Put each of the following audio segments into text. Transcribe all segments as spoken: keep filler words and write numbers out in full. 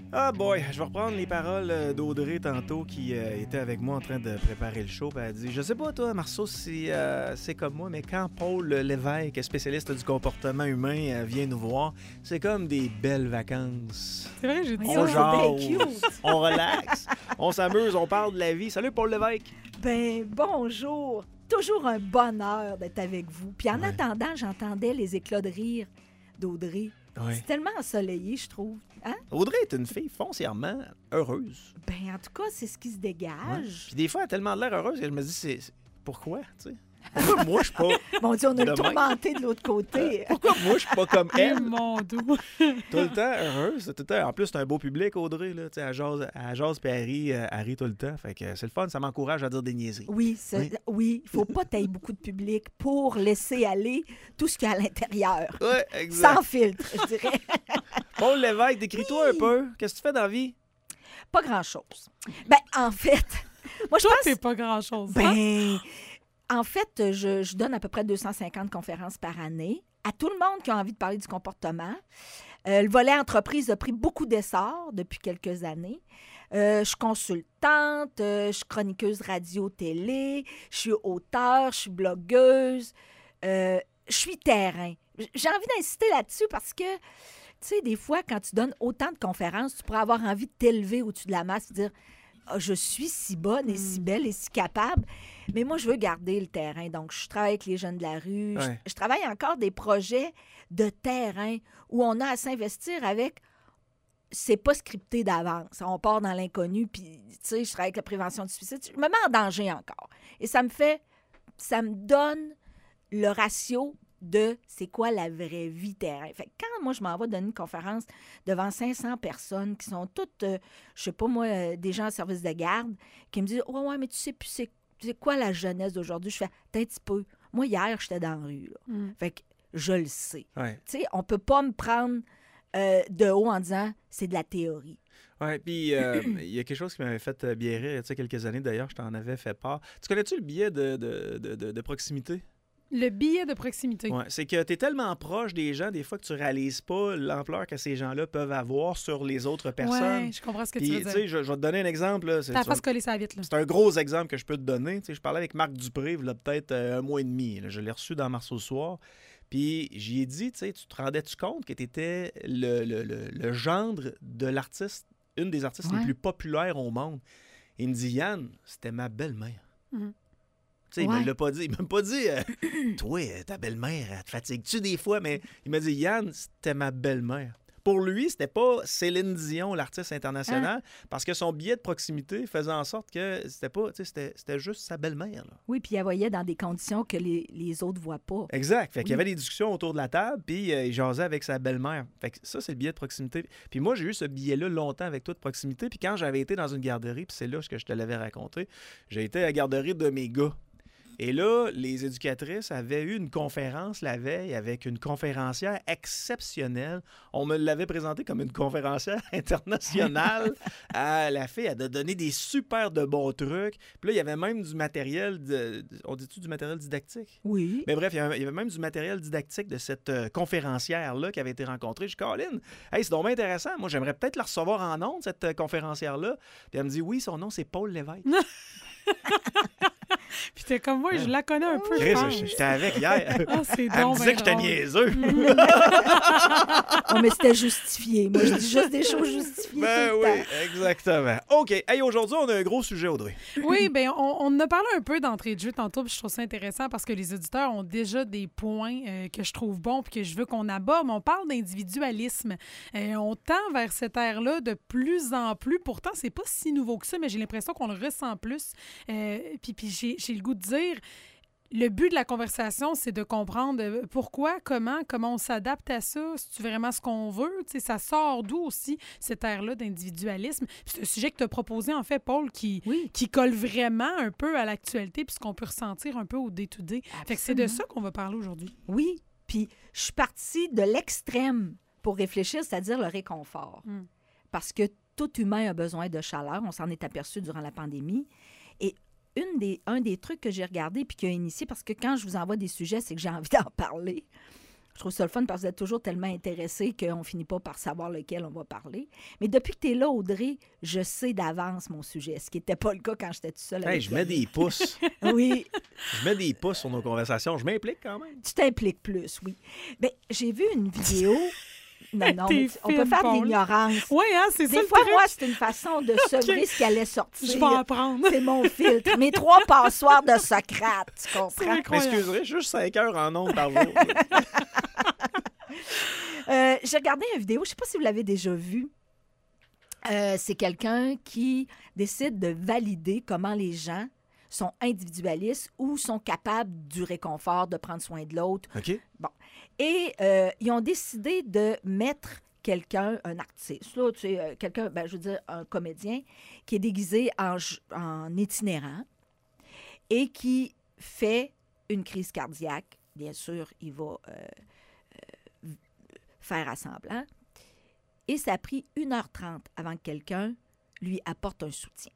Ah boy, je vais reprendre les paroles euh, d'Audrey tantôt qui euh, était avec moi en train de préparer le show. Puis elle a dit, je sais pas toi, Marceau, si euh, c'est comme moi, mais quand Paul Lévesque, spécialiste du comportement humain, euh, vient nous voir, c'est comme des belles vacances. C'est vrai, j'ai dit On ça. jase, on relaxe, on s'amuse, on parle de la vie. Salut Paul Lévesque. Ben, bonjour. Toujours un bonheur d'être avec vous. Puis en Ouais. attendant, j'entendais les éclats de rire d'Audrey. Ouais. C'est tellement ensoleillé, je trouve. Hein? Audrey est une fille foncièrement heureuse. Ben, en tout cas, c'est ce qui se Ouais. dégage. Puis des fois, elle a tellement l'air heureuse que je me dis, c'est, c'est- pourquoi, tu sais? Pourquoi moi, je suis pas... Mon Dieu, on a le Demain. tourmenté de l'autre côté. Pourquoi moi, je suis pas comme Eh, elle? mon doux. Tout le temps heureuse. Tout le temps. En plus, c'est un beau public, Audrey. Là. Tu sais, Elle jase, elle jase puis elle rit, euh, elle rit tout le temps. Fait que c'est le fun, ça m'encourage à dire des niaiseries. Oui, c'est- Oui. oui, il faut pas tailler beaucoup de public pour laisser aller tout ce qu'il y a à l'intérieur. Ouais, exact. Sans filtre, je dirais. Paul Lévesque, décris-toi Oui. un peu. Qu'est-ce que tu fais dans la vie? Pas grand-chose. Ben, en fait, moi, je Toi, pense... c'est pas grand-chose. hein? Ben, en fait, je, je donne à peu près deux cent cinquante conférences par année à tout le monde qui a envie de parler du comportement. Euh, le volet entreprise a pris beaucoup d'essor depuis quelques années. Euh, je suis consultante, euh, je suis chroniqueuse radio-télé, je suis auteure, je suis blogueuse, euh, je suis terrain. J'ai envie d'insister là-dessus parce que, tu sais, des fois, quand tu donnes autant de conférences, tu pourrais avoir envie de t'élever au-dessus de la masse et dire ah, je suis si bonne et si belle et si capable. Mais moi, je veux garder le terrain. Donc, je travaille avec les jeunes de la rue. Je, Ouais. je travaille encore des projets de terrain où on a à s'investir avec... C'est pas scripté d'avance. On part dans l'inconnu, puis, tu sais, je travaille avec la prévention du suicide. Je me mets en danger encore. Et ça me fait... Ça me donne le ratio de c'est quoi la vraie vie terrain. Fait que quand moi, je m'en vais donner une conférence devant cinq cents personnes qui sont toutes, euh, je sais pas moi, euh, des gens en service de garde, qui me disent « Ouais, ouais, mais tu sais plus c'est, c'est quoi la jeunesse d'aujourd'hui? » Je fais « T'es un petit peu. Moi, hier, j'étais dans la rue. Là. Mm. Fait que je le sais. Ouais. Tu sais, on peut pas me prendre euh, de haut en disant « C'est de la théorie. » Ouais, puis euh, il y a quelque chose qui m'avait fait euh, bien rire, tu sais, quelques années d'ailleurs, je t'en avais fait part. Tu connais-tu le billet de, de, de, de- de proximité? Le billet de proximité. Ouais, c'est que tu es tellement proche des gens, des fois, que tu réalises pas l'ampleur que ces gens-là peuvent avoir sur les autres personnes. Ouais, je comprends ce que Puis, tu tu veux sais, dire. je, je vais te donner un exemple. Là. C'est, T'as tu pas vas- collé ça vite, là. c'est un gros exemple que je peux te donner. Tu sais, je parlais avec Marc Dupré, il y a peut-être euh, un mois et demi. là. Je l'ai reçu dans Marceau le soir. Puis j'y ai dit, tu sais, tu te rendais-tu compte que tu étais le, le, le, le gendre de l'artiste, une des artistes Ouais. les plus populaires au monde? Il me dit, Yann, c'était ma belle-mère. Mhm. Tu sais, il Ouais. me l'a pas dit. Il m'a pas dit, euh, toi, euh, ta belle-mère, elle te fatigue-tu des fois? Mais il m'a dit, Yann, c'était ma belle-mère. Pour lui, c'était pas Céline Dion, l'artiste international, parce que son billet de proximité faisait en sorte que c'était pas, tu sais, c'était, c'était juste sa belle-mère. là. Oui, puis elle voyait dans des conditions que les, les autres voient pas. Exact. Fait qu'il y Oui. avait des discussions autour de la table, puis euh, il jasait avec sa belle-mère. Fait que ça, c'est le billet de proximité. Puis moi, j'ai eu ce billet-là longtemps avec toi de proximité. Puis quand j'avais été dans une garderie, puis c'est là ce que je te l'avais raconté, j'ai été à la garderie de mes gars. Et là, les éducatrices avaient eu une conférence la veille avec une conférencière exceptionnelle. On me l'avait présentée comme une conférencière internationale. Ah, la fille, elle a donné des super de bons trucs. Puis là, il y avait même du matériel, de, on dit-tu du matériel didactique? Oui. Mais bref, il y avait, il y avait même du matériel didactique de cette euh, conférencière-là qui avait été rencontrée. Je dis, Colin, hey, c'est donc bien intéressant. Moi, j'aimerais peut-être la recevoir en ondes, cette euh, conférencière-là. Puis elle me dit, oui, son nom, c'est Paul Lévesque. Puis t'es comme moi, je la connais un peu, je Chris, pense. j'étais avec hier. Ah, c'est Elle me donc disait bien que j'étais drôle. niaiseux. Oh, mais c'était justifié. Moi, je dis juste des choses justifiées Ben tout le oui, temps. exactement. OK. Hey, aujourd'hui, on a un gros sujet, Audrey. Oui, bien, on, on en a parlé un peu d'entrée de jeu tantôt, puis je trouve ça intéressant parce que les auditeurs ont déjà des points euh, que je trouve bons puis que je veux qu'on aborde. On parle d'individualisme. Euh, on tend vers cette ère-là de plus en plus. Pourtant, c'est pas si nouveau que ça, mais j'ai l'impression qu'on le ressent plus. Euh, puis puis j'ai, j'ai le goût de dire... Le but de la conversation, c'est de comprendre euh, pourquoi, comment, comment on s'adapte à ça. C'est-tu vraiment ce qu'on veut? Tu sais, ça sort d'où aussi, cette ère-là d'individualisme? Puis c'est un sujet que tu as proposé, en fait, Paul, qui, Oui. qui colle vraiment un peu à l'actualité puis ce qu'on peut ressentir un peu au day-to-day. Fait que c'est de Absolument. ça qu'on va parler aujourd'hui. Oui, puis je suis partie de l'extrême pour réfléchir, c'est-à-dire le réconfort. Mm. Parce que tout humain a besoin de chaleur, on s'en est aperçu durant la pandémie. Et une des, un des trucs que j'ai regardé puis qui a initié, parce que quand je vous envoie des sujets, c'est que j'ai envie d'en parler, Je trouve ça le fun parce que vous êtes toujours tellement intéressés qu'on finit pas par savoir lequel on va parler. Mais depuis que tu es là, Audrey, je sais d'avance mon sujet, ce qui n'était pas le cas quand j'étais toute seule. Hey, avec je mets des pouces. Oui. Je mets des pouces sur nos conversations. Je m'implique quand même. Tu t'impliques plus, oui. Bien, j'ai vu une vidéo... Non, non, T'es mais on peut fine, faire de Paul. l'ignorance. Oui, hein, c'est ça Des le fois, truc. moi, c'est une façon de sevrer ce qui allait sortir. Je vais apprendre. C'est mon filtre. Mes trois passoires de Socrate, tu C'est comprends? incroyable. M'excuserez, juste cinq heures en ondes par jour. Euh, j'ai regardé une vidéo, je ne sais pas si vous l'avez déjà vue. Euh, c'est quelqu'un qui décide de valider comment les gens sont individualistes ou sont capables du réconfort, de prendre soin de l'autre. OK. Bon. Et euh, ils ont décidé de mettre quelqu'un, un artiste, là, tu sais, euh, quelqu'un, ben, je veux dire, un comédien, qui est déguisé en, j- en itinérant et qui fait une crise cardiaque. Bien sûr, il va euh, euh, faire à semblant. Et ça a pris une heure trente avant que quelqu'un lui apporte un soutien.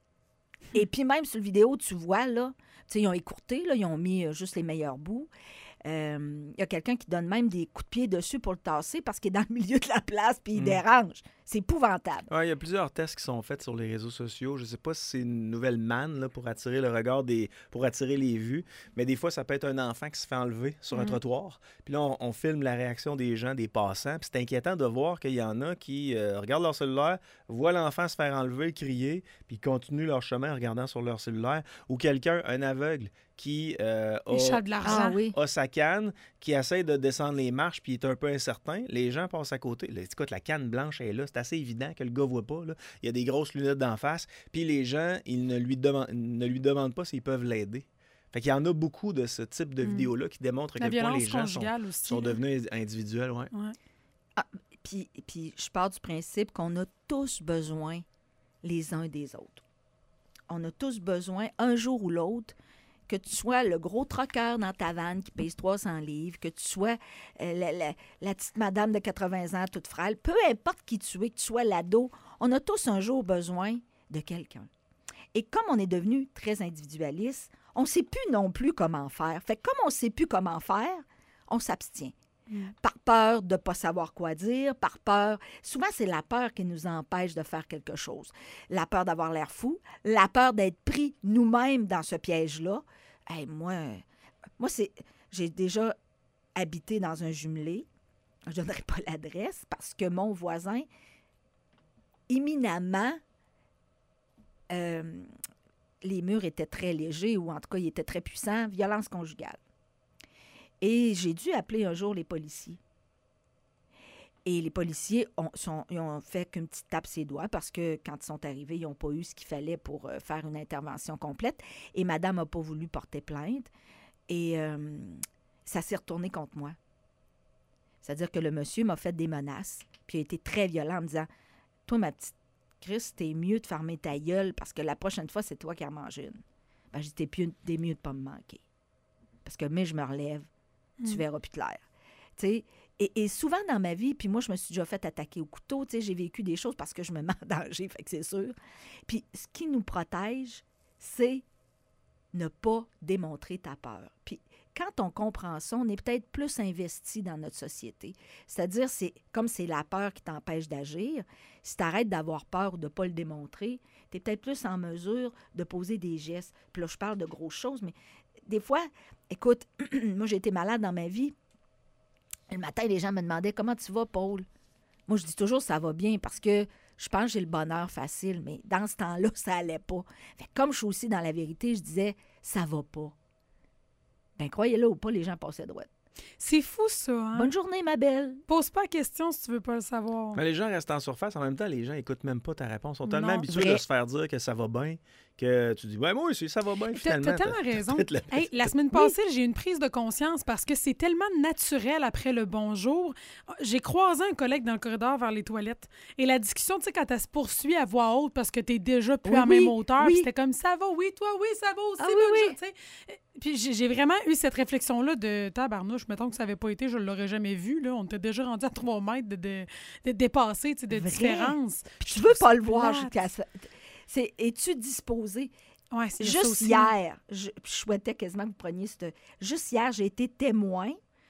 Et puis même sur la vidéo, tu vois, là, tu sais, ils ont écourté, là, ils ont mis euh, juste les meilleurs bouts. Euh, Il y a quelqu'un qui donne même des coups de pied dessus pour le tasser parce qu'il est dans le milieu de la place puis il Mm. dérange. C'est épouvantable. Ouais, il y a plusieurs tests qui sont faits sur les réseaux sociaux. Je ne sais pas si c'est une nouvelle manne là, pour attirer le regard des. Pour attirer les vues, mais des fois, ça peut être un enfant qui se fait enlever sur un Mhm. trottoir. Puis là, on, on filme la réaction des gens, des passants. Puis c'est inquiétant de voir qu'il y en a qui euh, regardent leur cellulaire, voient l'enfant se faire enlever, crier, puis continuent leur chemin en regardant sur leur cellulaire. Ou quelqu'un, un aveugle, qui euh, a, Échappe de l'argent. Ah oui. a sa canne, qui essaie de descendre les marches, puis il est un peu incertain. Les gens passent à côté. Là, écoute, la canne blanche est là. C'est assez évident que le gars ne voit pas. Là. Il y a des grosses lunettes d'en face. Puis les gens, ils ne lui, demandent, ne lui demandent pas s'ils peuvent l'aider. Fait qu'il y en a beaucoup de ce type de Mm. vidéos-là qui démontrent à La quel point les violence gens sont, conjugale aussi. sont là. devenus individuels. Ouais. Ouais. Puis, puis je pars du principe qu'on a tous besoin les uns des autres. On a tous besoin, un jour ou l'autre, que tu sois le gros troqueur dans ta vanne qui pèse trois cents livres, que tu sois euh, la, la- la petite madame de quatre-vingts ans toute frêle, peu importe qui tu es, que tu sois l'ado, on a tous un jour besoin de quelqu'un. Et comme on est devenu très individualiste, on ne sait plus non plus comment faire. Fait que comme on ne sait plus comment faire, on s'abstient. Mm. Par peur de ne pas savoir quoi dire, par peur... Souvent, c'est la peur qui nous empêche de faire quelque chose. La peur d'avoir l'air fou, la peur d'être pris nous-mêmes dans ce piège-là. Hey, moi, moi c'est, j'ai déjà habité dans un jumelé. Je ne donnerai pas l'adresse parce que mon voisin, éminemment, euh, les murs étaient très légers ou en tout cas, ils étaient très puissants, violence conjugale. Et j'ai dû appeler un jour les policiers. Et les policiers ont, sont, ils ont fait qu'une petite tape ses doigts parce que quand ils sont arrivés, ils n'ont pas eu ce qu'il fallait pour euh, faire une intervention complète. Et madame n'a pas voulu porter plainte. Et euh, ça s'est retourné contre moi. C'est-à-dire que le monsieur m'a fait des menaces, puis il a été très violent en me disant « Toi, ma petite Chris, t'es mieux de fermer ta gueule parce que la prochaine fois, c'est toi qui en manges une. » Ben, j'étais mieux, t'es mieux de pas me manquer. Parce que mais je me relève, tu Mm. verras plus clair. Tu sais, et, et souvent dans ma vie, puis moi, je me suis déjà fait attaquer au couteau, tu sais, j'ai vécu des choses parce que je me mets en danger, fait que c'est sûr. Puis ce qui nous protège, c'est ne pas démontrer ta peur. Puis quand on comprend ça, on est peut-être plus investi dans notre société. C'est-à-dire, c'est comme c'est la peur qui t'empêche d'agir, si tu arrêtes d'avoir peur ou de ne pas le démontrer, tu es peut-être plus en mesure de poser des gestes. Puis là, je parle de grosses choses, mais des fois, écoute, moi, j'ai été malade dans ma vie. Le matin, les gens me demandaient « Comment tu vas, Paul? » Moi, je dis toujours « Ça va bien » parce que je pense que j'ai le bonheur facile, mais dans ce temps-là, ça allait pas. Fait que comme je suis aussi dans la vérité, je disais « Ça va pas ». Ben croyez-le ou pas, les gens passaient droite. C'est fou, ça. Hein? Bonne journée, ma belle. Pose pas la question si tu veux pas le savoir. Mais les gens restent en surface. En même temps, les gens n'écoutent même pas ta réponse. Ils sont tellement Non. habitués Vrai. de se faire dire que ça va bien que tu dis « Ouais, moi aussi, ça va bien. » T'as Finalement, t'as tellement raison. peut-être la- Hey, la semaine passée, j'ai eu une prise de conscience parce que c'est tellement naturel après le bonjour. J'ai croisé un collègue dans le corridor vers les toilettes. Et la discussion, tu sais, quand elle se poursuit à voix haute parce que t'es déjà plus Oui, à même oui, hauteur, oui. puis c'était comme ça va, oui, toi, oui, ça va aussi. Ah oui, bonne oui. journée, tu sais. Puis j'ai j'ai vraiment eu cette réflexion-là de tabarnouche, mettons que ça n'avait pas été, je ne l'aurais jamais vu. Là. On était déjà rendu à trois mètres de, de, de dépasser, tu sais, de Vrai. différence. Puis Je tu veux trouve pas ça le voir plate. jusqu'à ça. C'est, es-tu disposé? Ouais, c'est ça Juste aussi. hier, je, je souhaitais quasiment que vous preniez cette... Juste hier, j'ai été témoin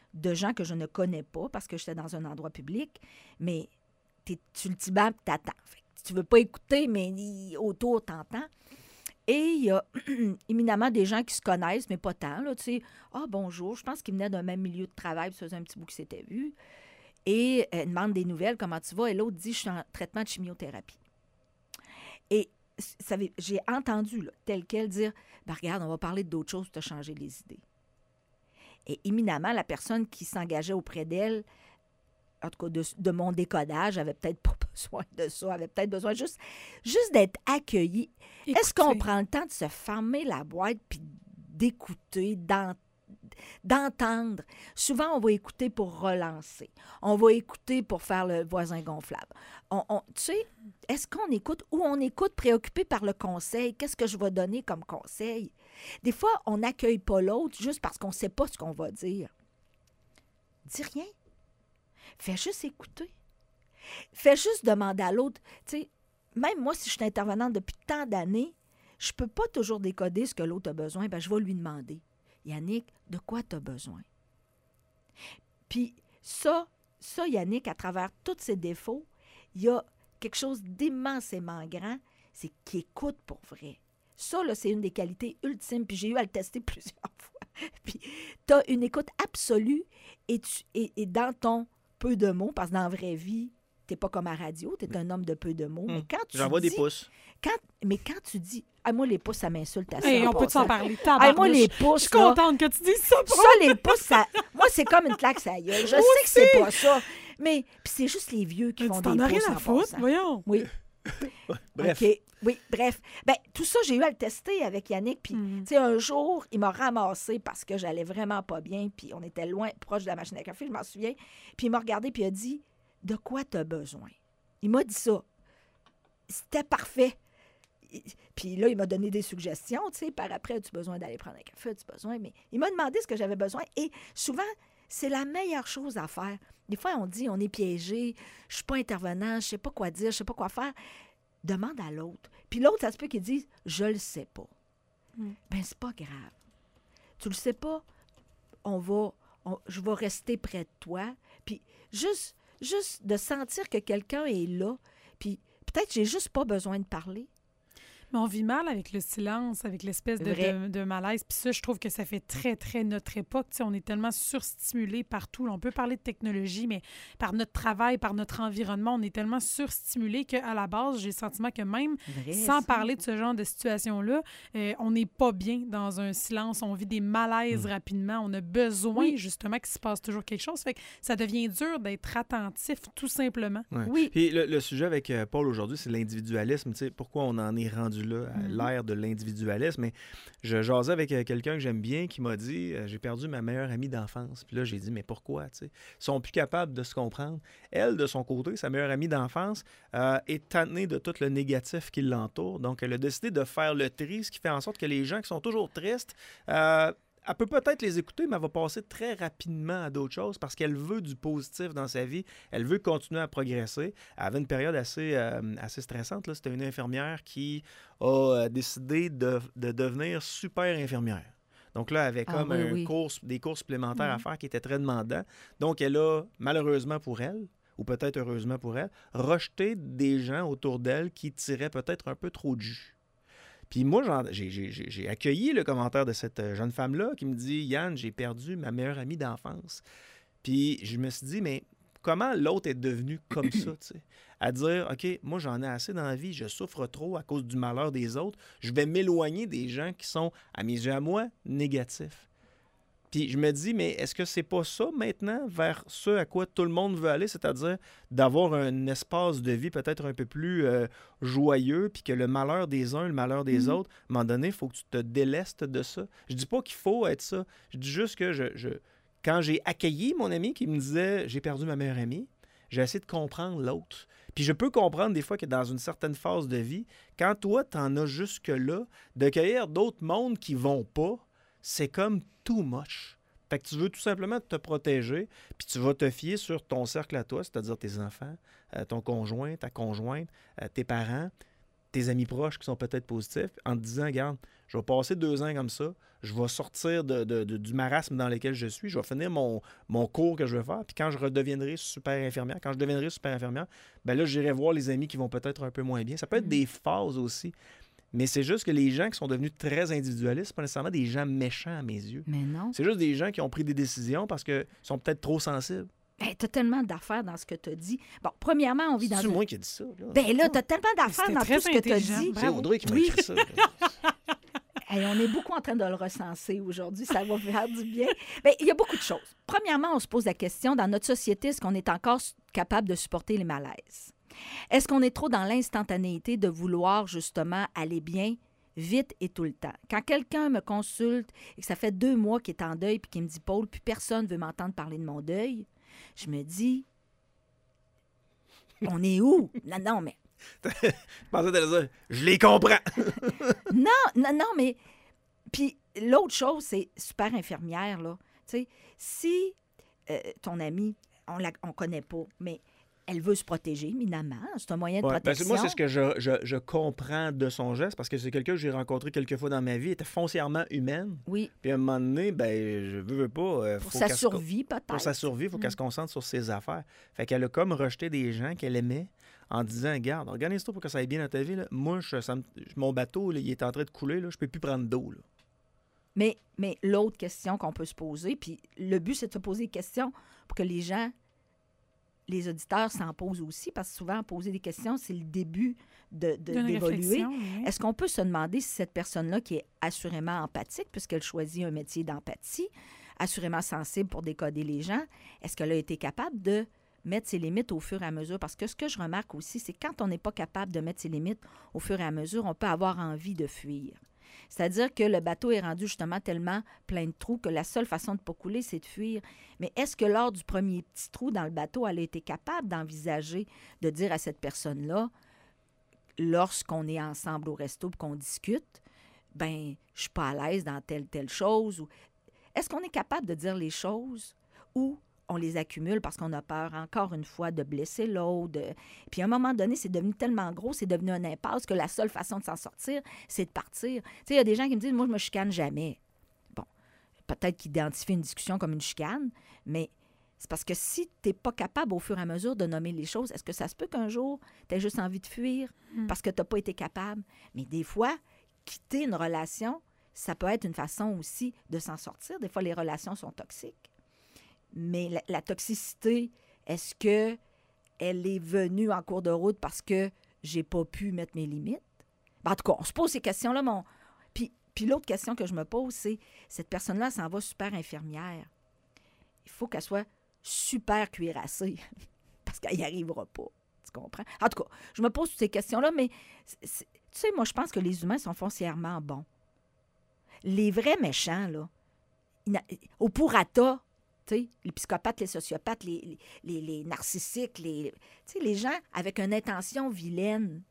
de gens que je ne connais pas parce que j'étais dans un endroit public, mais t'es sur le petit banc et t'attends. Fait que tu veux pas écouter, mais il- autour, t'entends. Et il y a éminemment des gens qui se connaissent, mais pas tant. Là, tu sais, ah, bonjour, je pense qu'ils venaient d'un même milieu de travail, puis ça faisait un petit bout qu'ils s'étaient vus. Et elle demande des nouvelles, comment tu vas? Et l'autre dit, je suis en traitement de chimiothérapie. Et ça, j'ai entendu, là, tel quel, dire, ben, regarde, on va parler d'autres choses pour te changer les idées. Et éminemment, la personne qui s'engageait auprès d'elle, en tout cas de, de mon décodage, avait peut-être pas besoin de ça, avait peut-être besoin juste, juste d'être accueillie. Écoutez. Est-ce qu'on prend le temps de se fermer la boîte puis d'écouter, d'en- d'entendre? Souvent, on va écouter pour relancer. On va écouter pour faire le voisin gonflable. On, on- tu sais, est-ce qu'on écoute ou on écoute préoccupé par le conseil? Qu'est-ce que je vais donner comme conseil? Des fois, on n'accueille pas l'autre juste parce qu'on ne sait pas ce qu'on va dire. Dis rien. Fais juste écouter. Fais juste demander à l'autre. Tu sais, même moi, si je suis intervenante depuis tant d'années, je ne peux pas toujours décoder ce que l'autre a besoin. Ben, je vais lui demander. Yannick, de quoi tu as besoin? Puis ça, ça, Yannick, à travers tous ses défauts, il y a quelque chose d'immensément grand, c'est qu'il écoute pour vrai. Ça, là, c'est une des qualités ultimes, puis j'ai eu à le tester plusieurs fois. Puis tu as une écoute absolue et, tu, et, et dans ton peu de mots, parce que dans la vraie vie, tu n'es pas comme à radio, tu es un homme de peu de mots, Hum. mais quand tu J'envoie dis... des pouces. Quand, mais quand tu dis... Ah, moi, les pouces, ça m'insulte assez. Hey, en on peut s'en passant. parler. Ah, moi, Tabarnouche. les Je pouces, suis là, contente que tu dises ça. Bro. ça, les pouces, ça... moi, c'est comme une claque à la gueule. Je sais que c'est pas ça. Mais puis c'est juste les vieux qui Tu font t'en des as pouces rien à en foutre, passant. voyons. Oui. Bref. OK. Oui, bref. Ben, tout ça, j'ai eu à le tester avec Yannick. Puis, Mhm. tu sais, un jour, il m'a ramassé parce que j'allais vraiment pas bien. Puis, on était loin, proche de la machine à café, je m'en souviens. Puis, il m'a regardé puis il a dit, « De quoi tu as besoin? » Il m'a dit ça. C'était parfait. Puis là, il m'a donné des suggestions, tu sais, par après, as-tu besoin d'aller prendre un café, as-tu besoin? Mais il m'a demandé ce que j'avais besoin. Et souvent, c'est la meilleure chose à faire. Des fois, on dit, on est piégé, je suis pas intervenant, je sais pas quoi dire, je sais pas quoi faire. Demande à l'autre. Puis l'autre, ça se peut qu'il dise, je le sais pas. Mm. Ben, c'est pas grave. Tu le sais pas, on va, on- je vais rester près de toi. Puis juste, juste de sentir que quelqu'un est là, puis peut-être j'ai juste pas besoin de parler. Mais on vit mal avec le silence, avec l'espèce de, Vrai. de, de malaise. Puis ça, je trouve que ça fait très, très notre époque. Tu sais, on est tellement surstimulé partout. Là, on peut parler de technologie, mais par notre travail, par notre environnement, on est tellement surstimulé qu'à la base, j'ai le sentiment que même Vrai, sans ça. parler de ce genre de situation-là, euh, on n'est pas bien dans un silence. On vit des malaises Mm. rapidement. On a besoin, Oui. justement, qu'il se passe toujours quelque chose. Fait que ça devient dur d'être attentif, tout simplement. Ouais. Oui. Puis le, le sujet avec euh, Paul aujourd'hui, c'est l'individualisme. Tu sais, pourquoi on en est rendu là, à Mhm. l'ère de l'individualisme. Mais je jasais avec euh, quelqu'un que j'aime bien qui m'a dit euh, j'ai perdu ma meilleure amie d'enfance. Puis là, j'ai dit mais pourquoi? Tu sais? Ils sont plus capables de se comprendre. Elle, de son côté, sa meilleure amie d'enfance, euh, est tannée de tout le négatif qui l'entoure. Donc, elle a décidé de faire le tri, ce qui fait en sorte que les gens qui sont toujours tristes, euh, elle peut peut-être les écouter, mais elle va passer très rapidement à d'autres choses parce qu'elle veut du positif dans sa vie. Elle veut continuer à progresser. Elle avait une période assez, euh, assez stressante, là. C'était une infirmière qui a euh, décidé de, de devenir super infirmière. Donc là, elle avait Ah comme oui, un oui. cours, des cours supplémentaires à Mhm. faire qui étaient très demandants. Donc, elle a, malheureusement pour elle, ou peut-être heureusement pour elle, rejeté des gens autour d'elle qui tiraient peut-être un peu trop de jus. Puis moi, j'en- j'ai, j'ai- j'ai- j'ai accueilli le commentaire de cette euh, jeune femme-là qui me dit « Yann, j'ai perdu ma meilleure amie d'enfance. » Puis je me suis dit « Mais comment l'autre est devenu comme ça? » tu sais? À dire « OK, moi, j'en ai assez dans la vie, je souffre trop à cause du malheur des autres. Je vais m'éloigner des gens qui sont, à mes yeux à moi, négatifs. » Puis je me dis, mais est-ce que c'est pas ça maintenant vers ce à quoi tout le monde veut aller, c'est-à-dire d'avoir un espace de vie peut-être un peu plus euh, joyeux, puis que le malheur des uns, le malheur des Mhm. autres, à un moment donné, il faut que tu te délestes de ça. Je dis pas qu'il faut être ça. Je dis juste que je, je quand j'ai accueilli mon ami qui me disait « j'ai perdu ma meilleure amie », j'ai essayé de comprendre l'autre. Puis je peux comprendre des fois que dans une certaine phase de vie, quand toi, t'en as jusque-là, d'accueillir d'autres mondes qui vont pas, c'est comme too much. Fait que tu veux tout simplement te protéger, puis tu vas te fier sur ton cercle à toi, c'est-à-dire tes enfants, euh, ton conjoint, ta conjointe, euh, tes parents. tes amis proches qui sont peut-être positifs, en te disant, regarde, je vais passer deux ans comme ça, je vais sortir de, de, de, du marasme dans lequel je suis, je vais finir mon, mon cours que je veux faire, puis quand je redeviendrai super infirmière, quand je deviendrai super infirmière, ben là, j'irai voir les amis qui vont peut-être un peu moins bien. Ça peut être des phases aussi, mais c'est juste que les gens qui sont devenus très individualistes, pas nécessairement des gens méchants à mes yeux. Mais non. C'est juste des gens qui ont pris des décisions parce qu'ils sont peut-être trop sensibles. Ben, tu as tellement d'affaires dans ce que tu as dit. Bon, premièrement, on vit dans... C'est une... moi qui ai dit ça. Là. Ben là, tu as tellement d'affaires C'était dans très tout ce que tu as intelligent. dit. C'est Audrey qui m'a Oui. écrit ça. Hey, on est beaucoup en train de le recenser aujourd'hui. Ça va faire du bien. Bien, il y a beaucoup de choses. Premièrement, on se pose la question, dans notre société, est-ce qu'on est encore capable de supporter les malaises? Est-ce qu'on est trop dans l'instantanéité de vouloir, justement, aller bien, vite et tout le temps? Quand quelqu'un me consulte et que ça fait deux mois qu'il est en deuil puis qu'il me dit « Paul, puis personne ne veut m'entendre parler de mon deuil », je me dis « On est où? » Non, non, mais... Je pensais te dire, je les comprends. Non, non, non, mais... Puis l'autre chose, c'est super infirmière, là. Tu sais, si euh, ton amie, on la on connaît pas, mais elle veut se protéger, éminemment, c'est un moyen de Ouais, ben, protection. c'est- moi, c'est ce que je, je, je comprends de son geste, parce que c'est quelqu'un que j'ai rencontré quelques fois dans ma vie, elle était foncièrement humaine. Oui, Puis à un moment donné, ben, je veux, veux pas. euh, pour faut sa qu'elle se- survie, peut-être. Pour sa survie, il faut Mm. qu'elle se concentre sur ses affaires. Fait qu'elle a comme rejeté des gens qu'elle aimait en disant, regarde, organise-toi pour que ça aille bien dans ta vie. Là. Moi, je, ça me- mon bateau, là, il est en train de couler, là, je peux plus prendre d'eau. Là. Mais, mais l'autre question qu'on peut se poser, puis le but, c'est de se poser des questions pour que les gens, les auditeurs s'en posent aussi, parce que souvent, poser des questions, c'est le début de, de- D'une d'évoluer. réflexion, oui. Est-ce qu'on peut se demander si cette personne-là, qui est assurément empathique, puisqu'elle choisit un métier d'empathie, assurément sensible pour décoder les gens, est-ce qu'elle a été capable de mettre ses limites au fur et à mesure? Parce que ce que je remarque aussi, c'est que quand on n'est pas capable de mettre ses limites au fur et à mesure, on peut avoir envie de fuir. C'est-à-dire que le bateau est rendu justement tellement plein de trous que la seule façon de ne pas couler, c'est de fuir. Mais est-ce que lors du premier petit trou dans le bateau, elle a été capable d'envisager de dire à cette personne-là, lorsqu'on est ensemble au resto et qu'on discute, ben je suis pas à l'aise dans telle, telle chose? Ou... Est-ce qu'on est capable de dire les choses ou on les accumule parce qu'on a peur, encore une fois, de blesser l'autre? De... Puis à un moment donné, c'est devenu tellement gros, c'est devenu un impasse que la seule façon de s'en sortir, c'est de partir. Tu sais, il y a des gens qui me disent, moi, je me chicane jamais. Bon, peut-être qu'ils identifient une discussion comme une chicane, mais c'est parce que si tu n'es pas capable au fur et à mesure de nommer les choses, est-ce que ça se peut qu'un jour, tu aies juste envie de fuir Mm. parce que tu n'as pas été capable? Mais des fois, quitter une relation, ça peut être une façon aussi de s'en sortir. Des fois, les relations sont toxiques. Mais la, la toxicité, est-ce que elle est venue en cours de route parce que j'ai pas pu mettre mes limites? Ben, en tout cas, on se pose ces questions-là. Mon... Puis, puis l'autre question que je me pose, c'est cette personne-là s'en va super infirmière. Il faut qu'elle soit super cuirassée parce qu'elle n'y arrivera pas. Tu comprends? En tout cas, je me pose toutes ces questions-là, mais c'est- c'est- tu sais, moi, je pense que les humains sont foncièrement bons. Les vrais méchants, là, ina- au pourrata, tu sais, les psychopathes, les sociopathes, les, les, les, les narcissiques, les, tu sais, les gens avec une intention vilaine,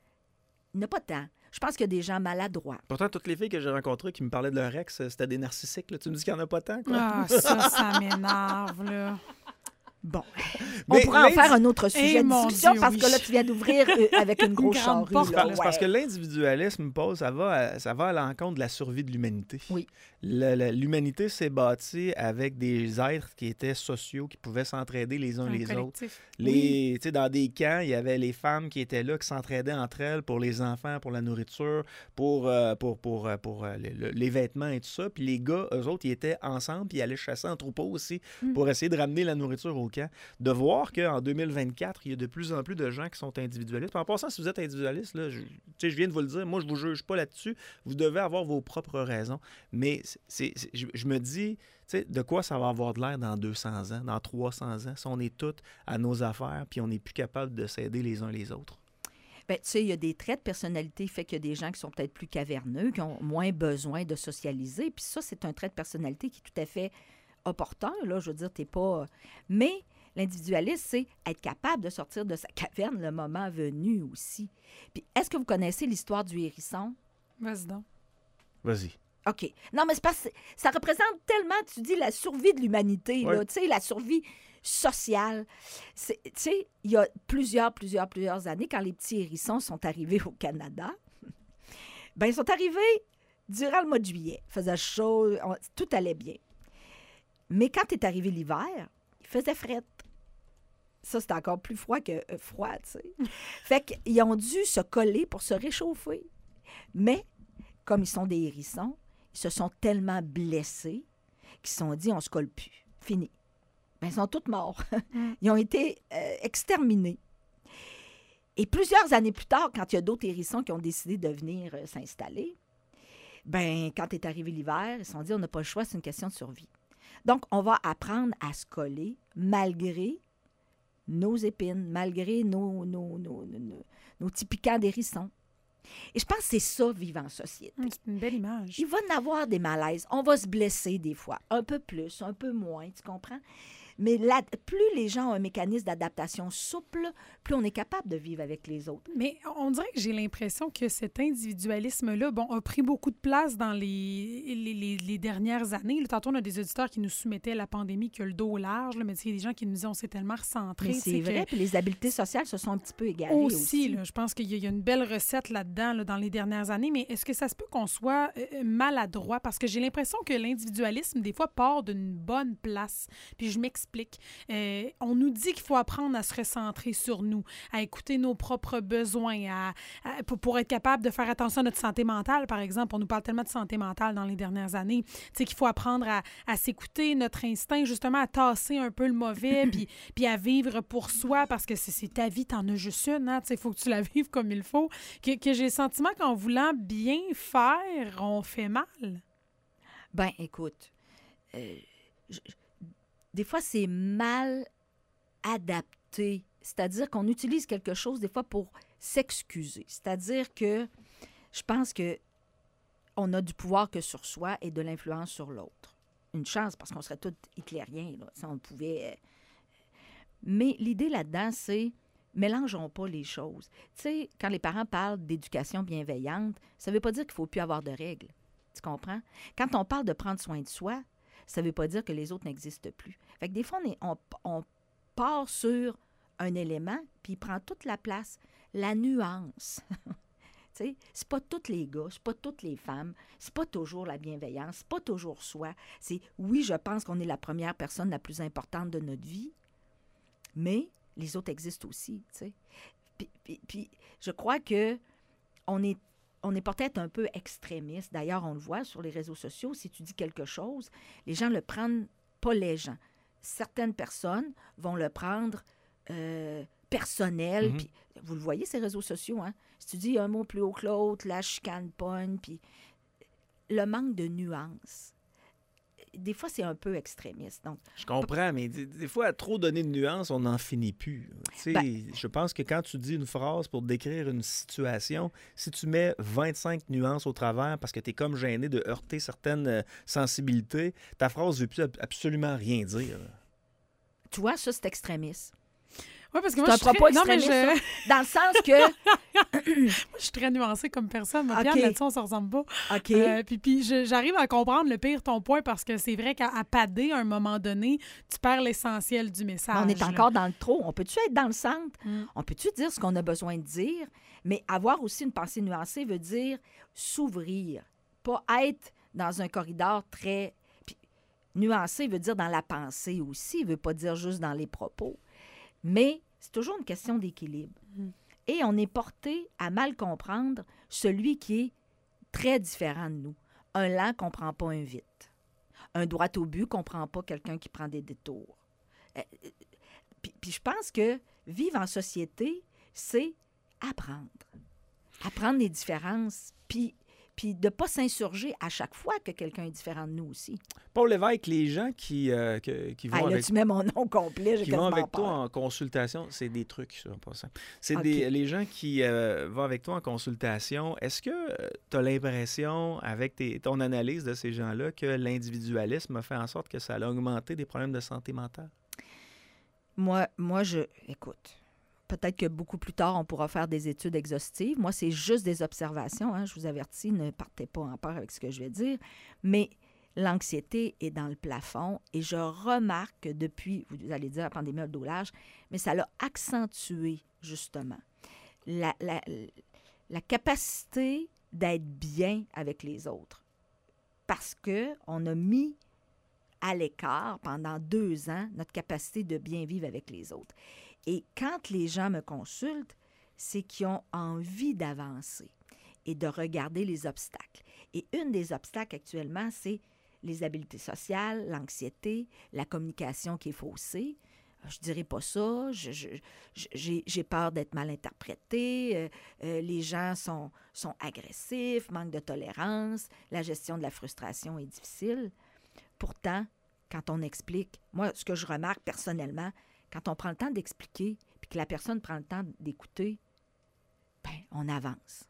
il n'y en a pas tant. Je pense qu'il y a des gens maladroits. Pourtant, toutes les filles que j'ai rencontrées qui me parlaient de leur ex, c'était des narcissiques. Là. Tu me dis qu'il n'y en a pas tant, quoi. Ah, ça, ça m'énerve, là. Bon, Mais on pourrait en l'indi- faire un autre sujet Eh, de mon discussion Dieu, parce oui. que là, tu viens d'ouvrir euh, avec une grosse grande charrue. porte, là. là. C'est parce que Ouais. l'individualisme, Paul, ça va, à, ça va à l'encontre de la survie de l'humanité. Oui. Le- le- l'humanité s'est bâtie avec des êtres qui étaient sociaux, qui pouvaient s'entraider les uns Un les autres. collectif. Les, tu sais, dans des camps, il y avait les femmes qui étaient là, qui s'entraidaient entre elles pour les enfants, pour la nourriture, pour, euh, pour, pour, euh, pour euh, le- le- les vêtements et tout ça. Puis les gars, eux autres, ils étaient ensemble, puis ils allaient chasser en troupeau aussi Mm. pour essayer de ramener la nourriture au camp. De voir qu'en deux mille vingt-quatre, il y a de plus en plus de gens qui sont individualistes. Puis en passant, si vous êtes individualiste, là, je, tu sais, je viens de vous le dire, moi, je vous juge pas là-dessus. Vous devez avoir vos propres raisons. Mais c'est, c'est- je, je me dis, tu sais, de quoi ça va avoir de l'air dans deux cents ans, dans trois cents ans, si on est tous à nos affaires, puis on n'est plus capable de s'aider les uns les autres. Ben, tu sais, il y a des traits de personnalité fait qu'il y a des gens qui sont peut-être plus caverneux, qui ont moins besoin de socialiser. Puis ça, c'est un trait de personnalité qui est tout à fait opportun. Là, je veux dire, t'es pas... Mais l'individualisme, c'est être capable de sortir de sa caverne le moment venu aussi. Puis est-ce que vous connaissez l'histoire du hérisson? Vas-y donc. Vas-y. OK. Non, mais c'est parce que ça représente tellement, tu dis, la survie de l'humanité, Ouais. là. Tu sais, la survie social. C'est- Tu sais, il y a plusieurs, plusieurs, plusieurs années, quand les petits hérissons sont arrivés au Canada, ben ils sont arrivés durant le mois de juillet. Il faisait chaud, on- tout allait bien. Mais quand est arrivé l'hiver, il faisait fret. Ça, c'était encore plus froid que euh, froid, tu sais. Fait qu'ils ont dû se coller pour se réchauffer. Mais, comme ils sont des hérissons, ils se sont tellement blessés qu'ils se sont dit, on se colle plus. Fini. Ben, ils sont tous morts. Mm. Ils ont été euh, exterminés. Et plusieurs années plus tard, quand il y a d'autres hérissons qui ont décidé de venir euh, s'installer, ben, quand est arrivé l'hiver, ils se sont dit, on n'a pas le choix, c'est une question de survie. Donc, on va apprendre à se coller malgré nos épines, malgré nos, nos, nos, nos, nos, nos petits piquants d'hérissons. Et je pense que c'est ça, vivre en société. Mm, C'est une belle image. Il va y en avoir des malaises. On va se blesser des fois, un peu plus, un peu moins, tu comprends? Mais là, plus les gens ont un mécanisme d'adaptation souple, plus on est capable de vivre avec les autres. Mais on dirait que j'ai l'impression que cet individualisme-là, bon, a pris beaucoup de place dans les, les, les- les dernières années. Là, tantôt, on a des auditeurs qui nous soumettaient la pandémie qui a le dos large, là, mais il y a des gens qui nous disaient on s'est tellement recentré. Mais c'est vrai, puis les habiletés sociales se sont un petit peu égarées Aussi, aussi. là, je pense qu'il y a- il y a une belle recette là-dedans là, dans les dernières années, mais est-ce que ça se peut qu'on soit euh, maladroit? Parce que j'ai l'impression que l'individualisme, des fois, part d'une bonne place. Puis je m'explique. Euh, on nous dit qu'il faut apprendre à se recentrer sur nous, à écouter nos propres besoins, à, à- pour, pour être capable de faire attention à notre santé mentale, par exemple. On nous parle tellement de santé mentale dans les dernières années. Tu sais, qu'il faut apprendre à, à s'écouter, notre instinct, justement, à tasser un peu le mauvais, puis, puis à vivre pour soi, parce que c'est, c'est ta vie, t'en as juste une, hein? Tu sais, il faut que tu la vives comme il faut. Que, que j'ai le sentiment qu'en voulant bien faire, on fait mal. Ben, écoute, euh, je- je- des fois, c'est mal adapté. C'est-à-dire qu'on utilise quelque chose, des fois, pour s'excuser. C'est-à-dire que je pense que on a du pouvoir que sur soi et de l'influence sur l'autre. Une chance, parce qu'on serait tous hitlériens, là, si on pouvait... euh. Mais l'idée là-dedans, c'est mélangeons pas les choses. Tu sais, quand les parents parlent d'éducation bienveillante, ça ne veut pas dire qu'il ne faut plus avoir de règles. Tu comprends? Quand on parle de prendre soin de soi, ça ne veut pas dire que les autres n'existent plus. Fait que des fois, on, est- on, on part sur un élément, puis il prend toute la place. La nuance. Tu sais, c'est pas tous les gars, c'est pas toutes les femmes, c'est pas toujours la bienveillance, c'est pas toujours soi. C'est, oui, je pense qu'on est la première personne la plus importante de notre vie, mais les autres existent aussi, tu sais. Puis, puis- puis je crois que on est on est peut-être un peu extrémiste. D'ailleurs, on le voit sur les réseaux sociaux. Si tu dis quelque chose, les gens le prennent, pas les gens. Certaines personnes vont le prendre euh, personnel. Mhm. Puis, vous le voyez, ces réseaux sociaux, hein? Si tu dis un mot plus haut que l'autre, la chicane pogne, puis le manque de nuances. Des fois, c'est un peu extrémiste. Donc, Je comprends, mais des, des fois, à trop donner de nuances, on n'en finit plus. Tu sais, Ben- je pense que quand tu dis une phrase pour décrire une situation, si tu mets vingt-cinq nuances au travers parce que tu es comme gêné de heurter certaines euh, sensibilités, ta phrase ne veut plus ab- absolument rien dire. tu vois, ça, c'est extrémiste. Oui, parce que C'est moi, un je suis propos très... Non, mais extrémiste, je... Dans le sens que... moi, je suis très nuancée comme personne. Ma OK. Pierre, là-dessus, on se ressemble pas. OK. Euh, puis puis je- j'arrive à comprendre le pire ton point parce que c'est vrai qu'à à pader, à un moment donné, tu perds l'essentiel du message. on est là. encore dans le trop. On peut-tu être dans le centre? Mm. On peut-tu dire ce qu'on a besoin de dire? Mais avoir aussi une pensée nuancée veut dire s'ouvrir, pas être dans un corridor très... Puis, nuancé veut dire dans la pensée aussi, veut pas dire juste dans les propos. Mais c'est toujours une question d'équilibre. Mm. Et on est porté à mal comprendre celui qui est très différent de nous. Un lent ne comprend pas un vite. Un droit au but ne comprend pas quelqu'un qui prend des détours. Euh, euh, Puis, puis je pense que vivre en société, c'est apprendre. Apprendre les différences, puis, puis de ne pas s'insurger à chaque fois que quelqu'un est différent de nous aussi. Paul Lévesque, les gens qui, euh, que- qui vont Hey, là, avec tu mets mon nom complet, j'ai qui vont quasiment avec toi peur. en consultation, c'est des trucs, ça, en passant. C'est OK. des, les gens qui euh, vont avec toi en consultation. Est-ce que tu as l'impression, avec tes- ton analyse de ces gens-là, que l'individualisme a fait en sorte que ça a augmenté des problèmes de santé mentale? Moi, moi, je... Écoute, peut-être que beaucoup plus tard, on pourra faire des études exhaustives. Moi, c'est juste des observations. Hein, je vous avertis, ne partez pas en peur avec ce que je vais dire. Mais l'anxiété est dans le plafond et je remarque que depuis, vous allez dire la pandémie a le dos large, mais ça l'a accentué, justement. La, la, la capacité d'être bien avec les autres. Parce qu'on a mis à l'écart pendant deux ans notre capacité de bien vivre avec les autres. Et quand les gens me consultent, c'est qu'ils ont envie d'avancer et de regarder les obstacles. Et une des obstacles actuellement, c'est les habiletés sociales, l'anxiété, la communication qui est faussée. Je dirais pas ça, je, je, j'ai, j'ai peur d'être mal interprétée, euh, euh, les gens sont, sont agressifs, manque de tolérance, la gestion de la frustration est difficile. Pourtant, quand on explique, moi, ce que je remarque personnellement, quand on prend le temps d'expliquer puis que la personne prend le temps d'écouter, ben, on avance.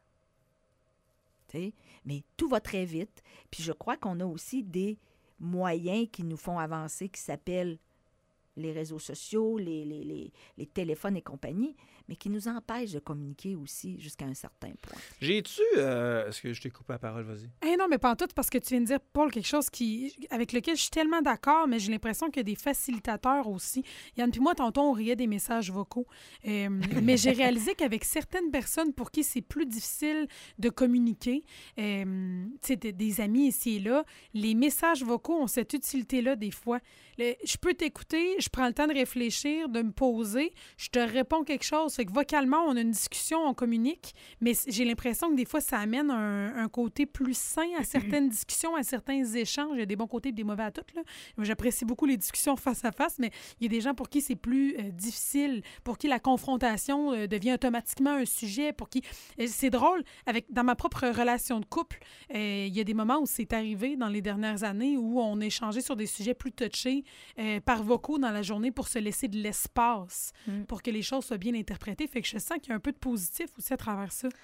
T'sais? Mais tout va très vite. Puis je crois qu'on a aussi des moyens qui nous font avancer qui s'appellent les réseaux sociaux, les, les, les, les téléphones et compagnie, mais qui nous empêchent de communiquer aussi jusqu'à un certain point. J'ai-tu... Euh, est-ce que je t'ai coupé la parole? Vas-y. Eh non, mais pas en tout, parce que tu viens de dire, Paul, quelque chose qui, avec lequel je suis tellement d'accord, mais j'ai l'impression qu'il y a des facilitateurs aussi. Yann puis moi, tantôt, on riait des messages vocaux. Euh, mais j'ai réalisé qu'avec certaines personnes pour qui c'est plus difficile de communiquer, euh, tu sais, des, des amis ici et là, les messages vocaux ont cette utilité-là des fois. Le, je peux t'écouter, je prends le temps de réfléchir, de me poser, je te réponds quelque chose. Fait que vocalement, on a une discussion, on communique, mais j'ai l'impression que des fois, ça amène un, un côté plus sain à certaines discussions, à certains échanges. Il y a des bons côtés et des mauvais à toutes, là. Moi, j'apprécie beaucoup les discussions face à face, mais il y a des gens pour qui c'est plus euh, difficile, pour qui la confrontation euh, devient automatiquement un sujet, pour qui... Euh, c'est drôle, avec dans ma propre relation de couple, euh, il y a des moments où c'est arrivé dans les dernières années où on échangeait sur des sujets plus touchés euh, par vocaux dans la journée pour se laisser de l'espace, mm. pour que les choses soient bien interprétées. Fait que je sens qu'il y a un peu de positif aussi à travers ça.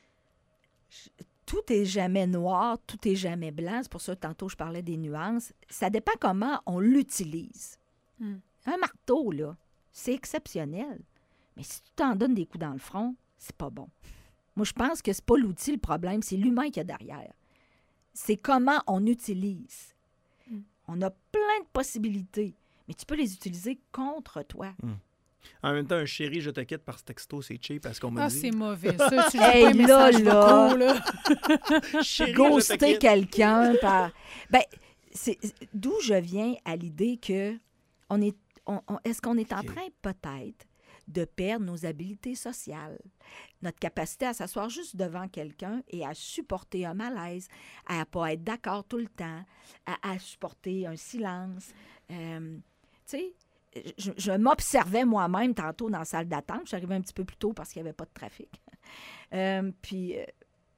Je... Tout est jamais noir, tout est jamais blanc. C'est pour ça que tantôt, je parlais des nuances. Ça dépend comment on l'utilise. Mm. Un marteau, là, c'est exceptionnel. Mais si tu t'en donnes des coups dans le front, c'est pas bon. Moi, je pense que c'est pas l'outil le problème, c'est l'humain qu'il y a derrière. C'est comment on utilise. Mm. On a plein de possibilités, mais tu peux les utiliser contre toi. Mm. En même temps, un chéri, je te quitte par ce texto, c'est cheap parce qu'on m'a ah, dit. Ah, c'est mauvais. Ça, tu hey, pas un message là, vocaux, là. Chéri, ghoster quelqu'un par... Ben, c'est d'où je viens à l'idée que on est, on, on, est-ce qu'on est en okay. train, peut-être, de perdre nos habiletés sociales, notre capacité à s'asseoir juste devant quelqu'un et à supporter un malaise, à ne pas être d'accord tout le temps, à, à supporter un silence. Euh, tu sais, je, je m'observais moi-même tantôt dans la salle d'attente. Je suis arrivée un petit peu plus tôt parce qu'il n'y avait pas de trafic. Euh, puis, euh,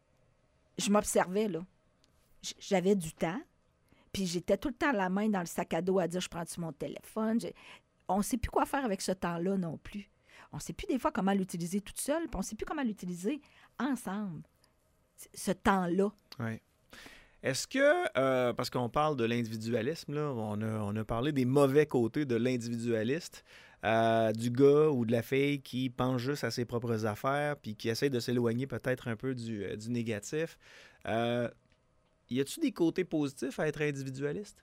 je m'observais, là. J'avais du temps, puis j'étais tout le temps la main dans le sac à dos à dire « je prends-tu mon téléphone? » On ne sait plus quoi faire avec ce temps-là non plus. On ne sait plus des fois comment l'utiliser toute seule, puis on ne sait plus comment l'utiliser ensemble, ce temps-là. Oui. Est-ce que, euh, parce qu'on parle de l'individualisme, là, on a, on a parlé des mauvais côtés de l'individualiste, euh, du gars ou de la fille qui pense juste à ses propres affaires puis qui essaie de s'éloigner peut-être un peu du, euh, du négatif. Euh, y a-t-il des côtés positifs à être individualiste?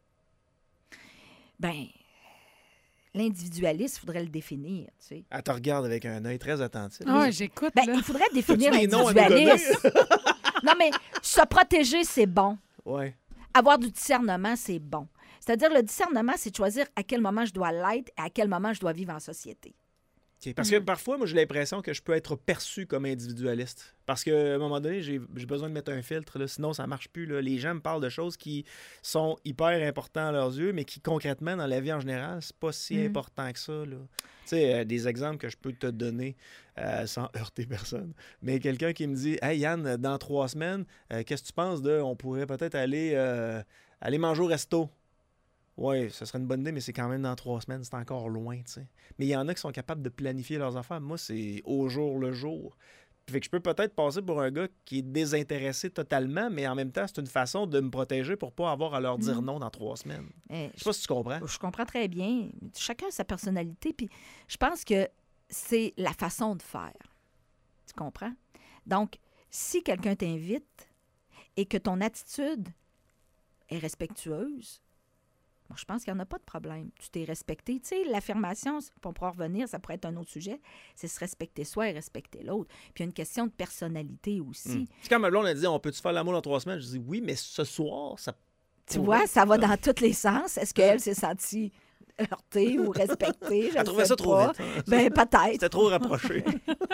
Bien... L'individualiste, il faudrait le définir, tu sais. Elle te regarde avec un œil très attentif. Ah, oui, j'écoute, ben, il faudrait définir l'individualiste. Non, mais se protéger, c'est bon. Ouais. Avoir du discernement, c'est bon. C'est-à-dire, le discernement, c'est de choisir à quel moment je dois l'être et à quel moment je dois vivre en société. Okay. Parce que mmh. parfois, moi, j'ai l'impression que je peux être perçu comme individualiste. Parce qu'à un moment donné, j'ai, j'ai besoin de mettre un filtre, là, sinon ça ne marche plus. Là. Les gens me parlent de choses qui sont hyper importantes à leurs yeux, mais qui, concrètement, dans la vie en général, c'est pas si mmh. important que ça. Tu sais, euh, des exemples que je peux te donner euh, sans heurter personne. Mais quelqu'un qui me dit « Hey Yann, dans trois semaines, euh, qu'est-ce que tu penses de... On pourrait peut-être aller, euh, aller manger au resto. » Oui, ce serait une bonne idée, mais c'est quand même dans trois semaines, c'est encore loin, tu sais. Mais il y en a qui sont capables de planifier leurs affaires. Moi, c'est au jour le jour. Fait que je peux peut-être passer pour un gars qui est désintéressé totalement, mais en même temps, c'est une façon de me protéger pour pas avoir à leur dire non dans trois semaines. Eh, je sais pas si tu comprends. Je comprends très bien. Chacun a sa personnalité, puis je pense que c'est la façon de faire. Tu comprends? Donc, si quelqu'un t'invite et que ton attitude est respectueuse, bon, je pense qu'il n'y en a pas de problème. Tu t'es respecté. Tu sais, l'affirmation, on pourra revenir, ça pourrait être un autre sujet, c'est se respecter soi et respecter l'autre. Puis il y a une question de personnalité aussi. Mmh. C'est comme ma blonde a dit, on peut-tu faire l'amour dans trois semaines? Je dis, oui, mais ce soir, ça... Tu vois, ça va dans tous les sens. Est-ce qu'elle s'est sentie heurtée ou respectée? Je Elle trouvait ça trop vite. Hein? Bien, peut-être. C'était trop rapproché.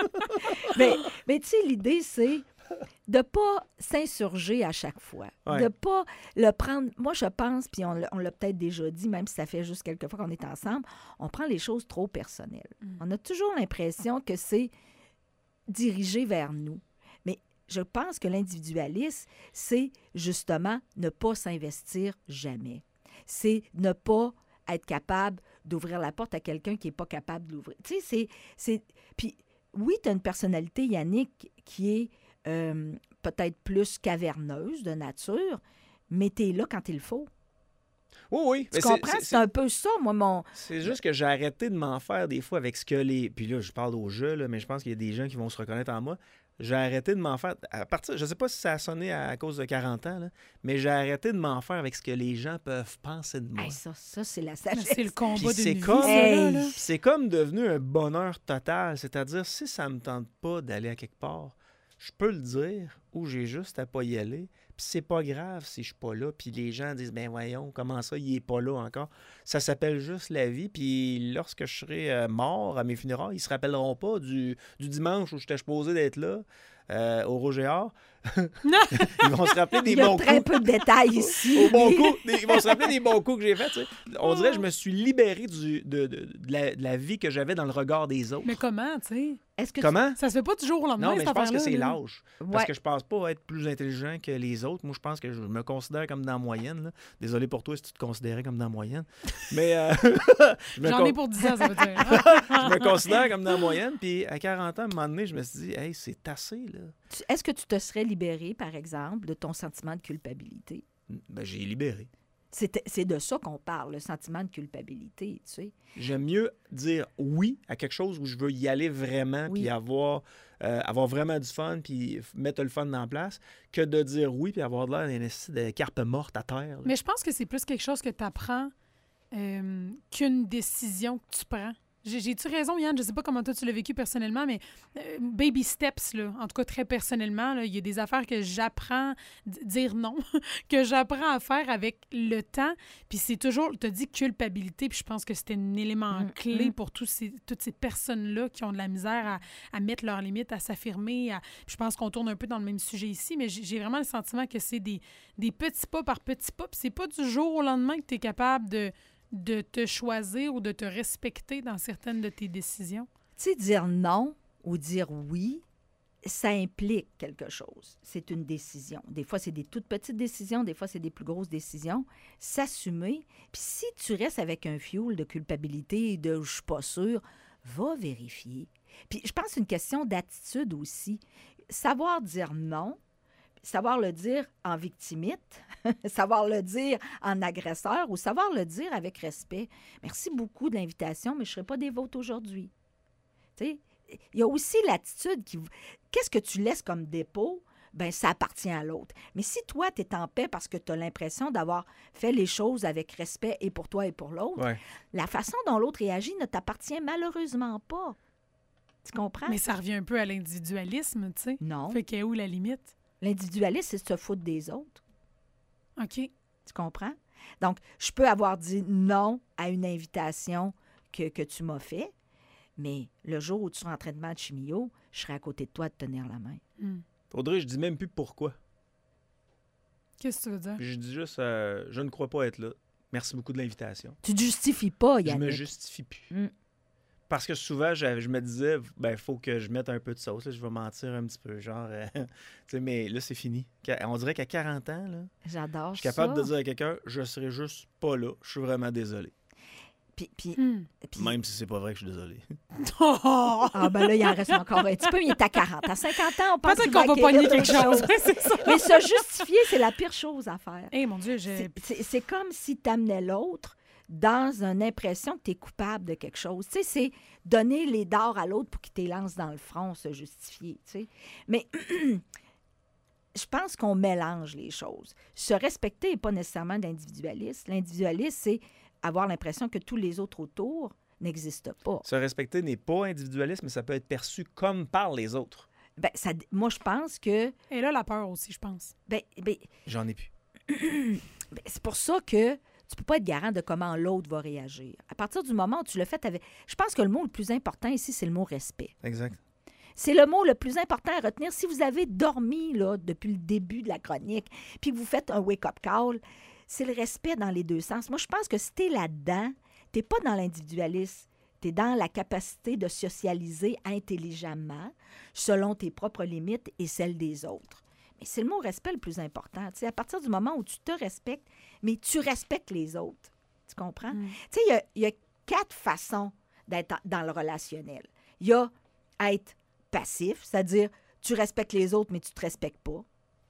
mais mais tu sais, l'idée, c'est de ne pas s'insurger à chaque fois. Ouais. De ne pas le prendre... Moi, je pense, puis on l'a, on l'a peut-être déjà dit, même si ça fait juste quelques fois qu'on est ensemble, on prend les choses trop personnelles. Mm. On a toujours l'impression que c'est dirigé vers nous. Mais je pense que l'individualisme, c'est justement ne pas s'investir jamais. C'est ne pas être capable d'ouvrir la porte à quelqu'un qui n'est pas capable de l'ouvrir. Tu sais, c'est... c'est... Puis oui, tu as une personnalité, Yannick, qui est... Euh, peut-être plus caverneuse de nature, mais t'es là quand il le faut. Oui, oui. Tu mais comprends? C'est, c'est, c'est un peu ça, moi, mon... C'est juste que j'ai arrêté de m'en faire des fois avec ce que les... Puis là, je parle au jeu, là, mais je pense qu'il y a des gens qui vont se reconnaître en moi. J'ai arrêté de m'en faire... À partir... Je sais pas si ça a sonné à cause de quarante ans, là, mais j'ai arrêté de m'en faire avec ce que les gens peuvent penser de moi. Hey, ça, ça, c'est la sagesse. C'est le combat Puis d'une c'est vie, comme... ça, hey. là. C'est comme devenu un bonheur total. C'est-à-dire, si ça me tente pas d'aller à quelque part, je peux le dire ou j'ai juste à pas y aller. Puis c'est pas grave si je suis pas là. Puis les gens disent, ben voyons, comment ça, il est pas là encore? Ça s'appelle juste la vie. Puis lorsque je serai euh, mort à mes funérailles, ils se rappelleront pas du, du dimanche où j'étais supposé d'être là, euh, au Roger Hart. Ils vont se rappeler des bons coups. Il y a très peu de détails ici. Au bon coup, des, ils vont se rappeler des bons coups que j'ai faits. Tu sais. On dirait que je me suis libéré du, de, de, de, la, de la vie que j'avais dans le regard des autres. Mais comment, tu sais? Est-ce que Comment? Tu... Ça se fait pas du jour au lendemain, Non, mais cette je pense que c'est là. l'âge. Ouais. Parce que je pense pas être plus intelligent que les autres. Moi, je pense que je me considère comme dans la moyenne. Là. Désolé pour toi si tu te considérais comme dans la moyenne. Mais euh, J'en con... ai pour dix ans, ça veut dire. Je me considère comme dans la moyenne. Puis à quarante ans, à un moment donné, je me suis dit, hey, c'est assez, là. Est-ce que tu te serais libéré, par exemple, de ton sentiment de culpabilité? Ben, j'ai libéré. C'est, c'est de ça qu'on parle, le sentiment de culpabilité, tu sais. J'aime mieux dire oui à quelque chose où je veux y aller vraiment, oui. puis avoir, euh, avoir vraiment du fun, puis mettre le fun en place, que de dire oui, puis avoir de l'air d'un esti de carpe morte à terre. Là. Mais je pense que c'est plus quelque chose que tu apprends euh, qu'une décision que tu prends. J'ai, j'ai-tu raison, Yann? Je sais pas comment toi tu l'as vécu personnellement, mais euh, baby steps, là, en tout cas très personnellement, il y a des affaires que j'apprends, d- dire non, que j'apprends à faire avec le temps. Puis c'est toujours, tu as dit culpabilité, puis je pense que c'était un élément mmh, clé mmh. pour tous ces, toutes ces personnes-là qui ont de la misère à, à mettre leurs limites, à s'affirmer. À... Puis je pense qu'on tourne un peu dans le même sujet ici, mais j'ai, j'ai vraiment le sentiment que c'est des, des petits pas par petits pas. Puis c'est pas du jour au lendemain que tu es capable de... de te choisir ou de te respecter dans certaines de tes décisions? Tu sais, dire non ou dire oui, ça implique quelque chose. C'est une décision. Des fois, c'est des toutes petites décisions, des fois, c'est des plus grosses décisions. S'assumer. Puis si tu restes avec un fioul de culpabilité et de « je suis pas sûre », va vérifier. Puis je pense que c'est une question d'attitude aussi. Savoir dire non, savoir le dire en victimite, savoir le dire en agresseur ou savoir le dire avec respect. Merci beaucoup de l'invitation, mais je ne serai pas des vôtres aujourd'hui. Tu sais, il y a aussi l'attitude qui... Qu'est-ce que tu laisses comme dépôt? Bien, ça appartient à l'autre. Mais si toi, tu es en paix parce que tu as l'impression d'avoir fait les choses avec respect et pour toi et pour l'autre, ouais. la façon dont l'autre réagit ne t'appartient malheureusement pas. Tu comprends? Mais ça revient un peu à l'individualisme, tu sais. Non. Fait qu'est où la limite? L'individualisme, c'est de se foutre des autres. OK. Tu comprends? Donc, je peux avoir dit non à une invitation que, que tu m'as fait, mais le jour où tu seras en traitement de chimio, je serai à côté de toi de tenir la main. Mm. Audrey, je dis même plus pourquoi. Qu'est-ce que tu veux dire? Je dis juste, euh, je ne crois pas être là. Merci beaucoup de l'invitation. Tu ne justifies pas, Yannick. Je me justifie plus. Mm. Parce que souvent, je, je me disais, ben, il faut que je mette un peu de sauce. Là, je vais mentir un petit peu. Genre, euh, tu sais, mais là, c'est fini. On dirait qu'à quarante ans, là, J'adore je suis capable ça. de dire à quelqu'un, je serai juste pas là. Je suis vraiment désolé. Puis, puis, Mm. puis... Même si c'est pas vrai que je suis désolé. Ah, ben là, il en reste encore un petit peu, mais il est à quarante. À cinquante ans, on pense Peut-être qu'il qu'on va acquérir pogner quelque d'autres chose. choses. C'est ça. Mais se justifier, c'est la pire chose à faire. Eh, mon Dieu, je... C'est, c'est, c'est comme si tu amenais l'autre dans une impression que tu es coupable de quelque chose. Tu sais, c'est donner les dards à l'autre pour qu'il te lance dans le front, se justifier, tu sais. Mais je pense qu'on mélange les choses. Se respecter n'est pas nécessairement de l'individualisme. L'individualisme, c'est avoir l'impression que tous les autres autour n'existent pas. Se respecter n'est pas individualiste, mais ça peut être perçu comme par les autres. Ben, ça, moi, je pense que... Et là, la peur aussi, je pense. Ben, ben, J'en ai plus. ben, c'est pour ça que tu peux pas être garant de comment l'autre va réagir. À partir du moment où tu le fais avec... Je pense que le mot le plus important ici, c'est le mot respect. Exact. C'est le mot le plus important à retenir. Si vous avez dormi là, depuis le début de la chronique, puis que vous faites un wake-up call, c'est le respect dans les deux sens. Moi, je pense que si tu es là-dedans, tu n'es pas dans l'individualisme. Tu es dans la capacité de socialiser intelligemment selon tes propres limites et celles des autres. Mais c'est le mot respect le plus important. Tu sais, à partir du moment où tu te respectes, mais tu respectes les autres. Tu comprends? Mm. Tu sais, il y a, il y a quatre façons d'être dans le relationnel. Il y a être passif, c'est-à-dire tu respectes les autres, mais tu ne te respectes pas.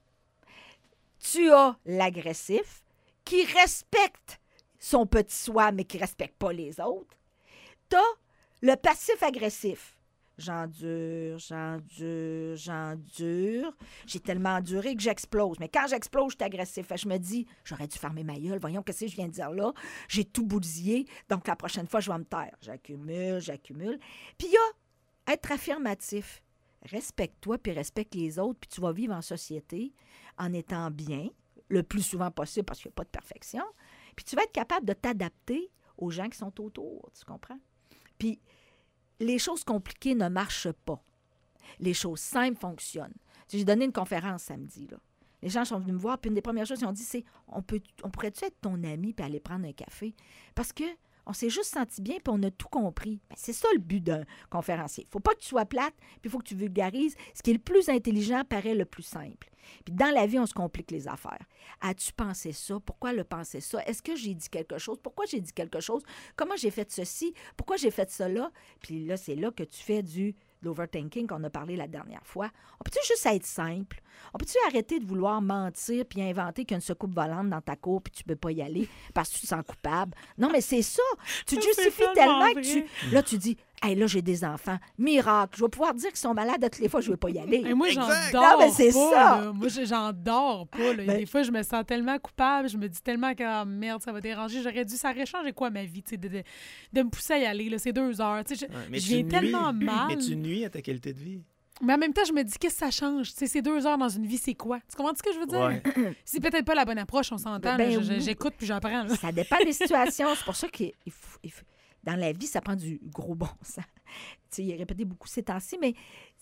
Tu as l'agressif, qui respecte son petit soi, mais qui ne respecte pas les autres. Tu as le passif-agressif. J'endure, j'endure, j'endure. J'ai tellement enduré que j'explose. Mais quand j'explose, je suis agressif. Je me dis, j'aurais dû fermer ma gueule. Voyons, qu'est-ce que je viens de dire là? J'ai tout bousillé, donc la prochaine fois, je vais me taire. J'accumule, j'accumule. Puis il y a être affirmatif. Respecte-toi, puis respecte les autres, puis tu vas vivre en société en étant bien, le plus souvent possible, parce qu'il n'y a pas de perfection. Puis tu vas être capable de t'adapter aux gens qui sont autour, tu comprends? Puis les choses compliquées ne marchent pas. Les choses simples fonctionnent. J'ai donné une conférence samedi, là. Les gens sont venus me voir, puis une des premières choses qu'ils ont dit, c'est on, peut, on pourrait-tu être ton ami puis aller prendre un café? Parce que on s'est juste senti bien, puis on a tout compris. Ben, c'est ça le but d'un conférencier. Il ne faut pas que tu sois plate, puis il faut que tu vulgarises. Ce qui est le plus intelligent paraît le plus simple. Puis dans la vie, on se complique les affaires. As-tu pensé ça? Pourquoi le penser ça? Est-ce que j'ai dit quelque chose? Pourquoi j'ai dit quelque chose? Comment j'ai fait ceci? Pourquoi j'ai fait cela? Puis là, c'est là que tu fais du l'overthinking qu'on a parlé la dernière fois. On peut-tu juste être simple? On peut-tu arrêter de vouloir mentir puis inventer qu'il y a une secoupe volante dans ta cour puis tu peux pas y aller parce que tu te sens coupable? Non, mais c'est ça. Tu te justifies tellement que tu... Là, tu dis, hey, là, j'ai des enfants. Miracle. Je vais pouvoir dire qu'ils sont malades à toutes les fois, je ne vais pas y aller. Et moi, j'en exact. dors non, mais c'est pas. Ça. Là. Moi, j'en dors pas. Là. Ben... Des fois, je me sens tellement coupable. Je me dis tellement que, oh, merde, ça va déranger. J'aurais dû... Ça aurait changé quoi, ma vie, de, de, de me pousser à y aller. Là. C'est deux heures. Je, ouais, je viens nuis, tellement mal. Mais tu nuis à ta qualité de vie. Mais en même temps, je me dis, qu'est-ce que ça change? T'sais, c'est deux heures dans une vie, c'est quoi? Tu comprends ce que je veux dire? Ouais. C'est peut-être pas la bonne approche, on s'entend. Ben, là, oui. J'écoute puis j'apprends. Là. Ça dépend des situations. C'est pour ça qu'il faut, il faut... Dans la vie, ça prend du gros bon sens. Il est répété beaucoup ces temps-ci, mais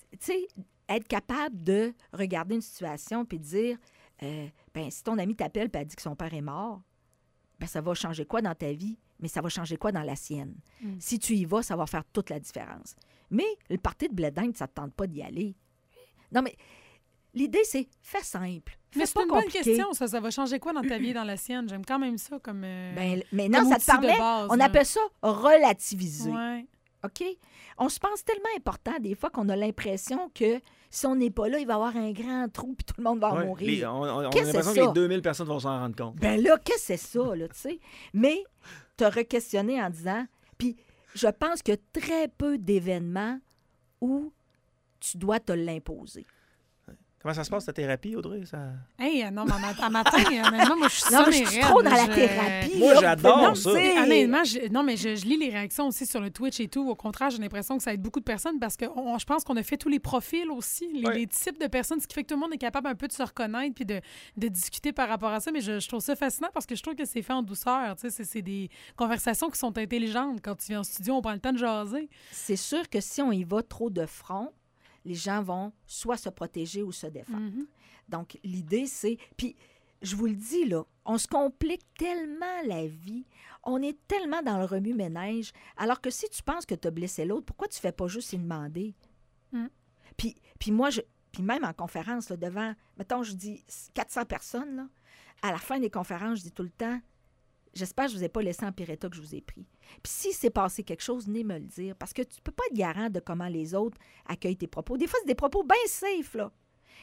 être capable de regarder une situation puis de dire, euh, ben, si ton ami t'appelle et elle dit que son père est mort, ben, ça va changer quoi dans ta vie? Mais ça va changer quoi dans la sienne? Mm. Si tu y vas, ça va faire toute la différence. Mais le party de blé d'Inde, ça ne te tente pas d'y aller. Non, mais l'idée, c'est fais simple. Fais mais c'est pas une compliqué. bonne question, ça. Ça va changer quoi dans ta vie et dans la sienne? J'aime quand même ça comme. Euh, ben, mais non, ça te permet. Base, on là. appelle ça relativiser. Ouais. OK? On se pense tellement important des fois qu'on a l'impression que si on n'est pas là, il va y avoir un grand trou puis tout le monde va ouais, mourir. Les, on, on, on a qu'est-ce l'impression que, que les deux mille personnes vont s'en rendre compte. Ben là, qu'est-ce que c'est ça, là, tu sais? Mais te re-questionner en disant... Puis je pense qu'il y a très peu d'événements où tu dois te l'imposer. Comment ça se passe, ta thérapie, Audrey? Ça... Hey, non, mais à matin, honnêtement, moi, je suis non, ça, mais je suis trop dans la thérapie. Moi, là, j'adore non, ça. Honnêtement, je, non, mais je, je lis les réactions aussi sur le Twitch et tout. Au contraire, j'ai l'impression que ça aide beaucoup de personnes parce que on, je pense qu'on a fait tous les profils aussi, les, ouais. les types de personnes, ce qui fait que tout le monde est capable un peu de se reconnaître puis de, de discuter par rapport à ça. Mais je, je trouve ça fascinant parce que je trouve que c'est fait en douceur. C'est, c'est des conversations qui sont intelligentes. Quand tu viens en studio, on prend le temps de jaser. C'est sûr que si on y va trop de front, les gens vont soit se protéger ou se défendre. Mm-hmm. Donc, l'idée, c'est... Puis, je vous le dis, là, on se complique tellement la vie. On est tellement dans le remue-ménage. Alors que si tu penses que tu as blessé l'autre, pourquoi tu ne fais pas juste y demander? Mm. Puis, puis moi, je, puis même en conférence, là, devant, mettons, je dis quatre cents personnes, là, à la fin des conférences, je dis tout le temps, j'espère que je ne vous ai pas laissé en pire état que je vous ai pris. Puis si c'est passé quelque chose, venez me le dire. Parce que tu ne peux pas être garant de comment les autres accueillent tes propos. Des fois, c'est des propos bien safe, là.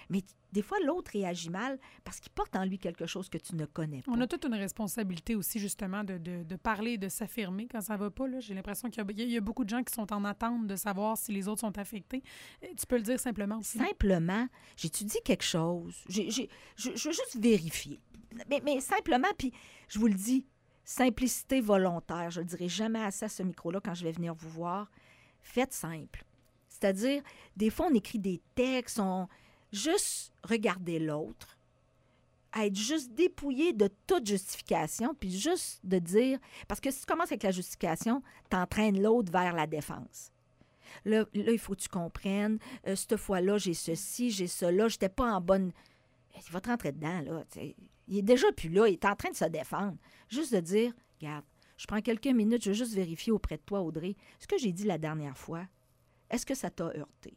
Mais des fois, l'autre réagit mal parce qu'il porte en lui quelque chose que tu ne connais pas. On a toute une responsabilité aussi, justement, de, de, de parler, de s'affirmer quand ça va pas. Là. J'ai l'impression qu'il y a, il y a beaucoup de gens qui sont en attente de savoir si les autres sont affectés. Tu peux le dire simplement aussi. Simplement, j'ai-tu dit quelque chose? J'ai, j'ai, je, je veux juste vérifier. Mais, mais simplement, puis je vous le dis, simplicité volontaire. Je ne le dirai jamais assez à ce micro-là quand je vais venir vous voir. Faites simple. C'est-à-dire, des fois, on écrit des textes, on... Juste regarder l'autre, être juste dépouillé de toute justification, puis juste de dire... Parce que si tu commences avec la justification, tu entraînes l'autre vers la défense. Là, là il faut que tu comprennes, euh, cette fois-là, j'ai ceci, j'ai cela, j'étais pas en bonne... Il va te rentrer dedans, là. T'sais. Il est déjà plus là, il est en train de se défendre. Juste de dire, regarde, je prends quelques minutes, je veux juste vérifier auprès de toi, Audrey, ce que j'ai dit la dernière fois, est-ce que ça t'a heurté?